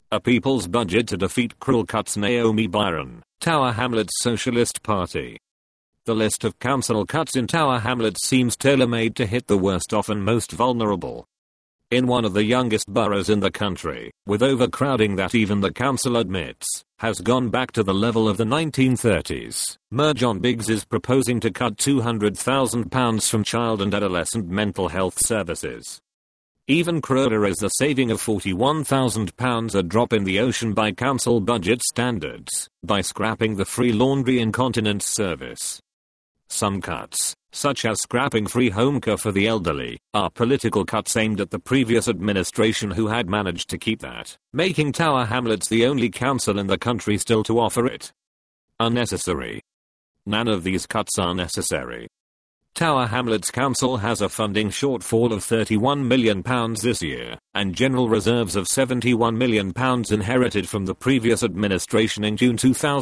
A people's budget to defeat cruel cuts. Naomi Byron, Tower Hamlets Socialist Party. The list of council cuts in Tower Hamlets seems tailor-made to hit the worst off and most vulnerable. In one of the youngest boroughs in the country, with overcrowding that even the council admits has gone back to the level of the 1930s, Mayor John Biggs is proposing to cut £200,000 from child and adolescent mental health services. Even crueler is the saving of £41,000, a drop in the ocean by council budget standards, by scrapping the free laundry incontinence service. Some cuts, such as scrapping free home care for the elderly, are political cuts aimed at the previous administration who had managed to keep that, making Tower Hamlets the only council in the country still to offer it. Unnecessary. None of these cuts are necessary. Tower Hamlets Council has a funding shortfall of £31 million this year, and general reserves of £71 million inherited from the previous administration in June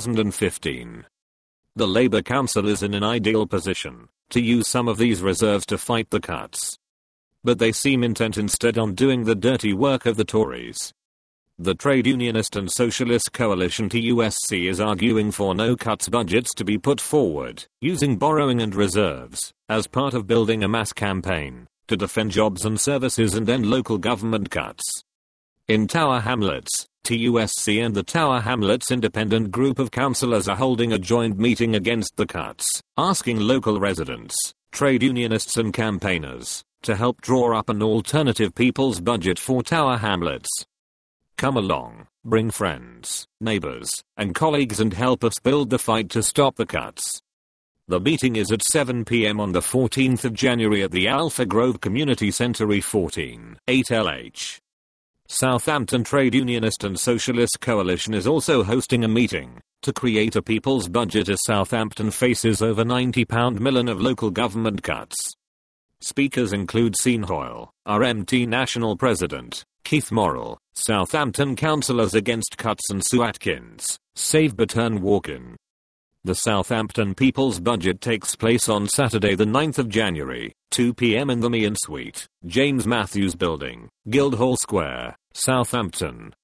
2015. The Labour Council is in an ideal position to use some of these reserves to fight the cuts. But they seem intent instead on doing the dirty work of the Tories. The Trade Unionist and Socialist Coalition TUSC is arguing for no cuts budgets to be put forward, using borrowing and reserves, as part of building a mass campaign to defend jobs and services and end local government cuts. In Tower Hamlets, TUSC and the Tower Hamlets Independent Group of Councillors are holding a joint meeting against the cuts, asking local residents, trade unionists and campaigners to help draw up an alternative people's budget for Tower Hamlets. Come along, bring friends, neighbors, and colleagues and help us build the fight to stop the cuts. The meeting is at 7 p.m. on the 14th of January at the Alpha Grove Community Centre E14, 8LH. Southampton Trade Unionist and Socialist Coalition is also hosting a meeting to create a people's budget as Southampton faces over £90 million of local government cuts. Speakers include Sean Hoyle, RMT National President, Keith Morrell, Southampton Councillors Against Cuts and Sue Atkins, Save Burton Walken. The Southampton People's Budget takes place on Saturday the 9th of January, 2 p.m. in the Meehan Suite, James Matthews Building, Guildhall Square, Southampton.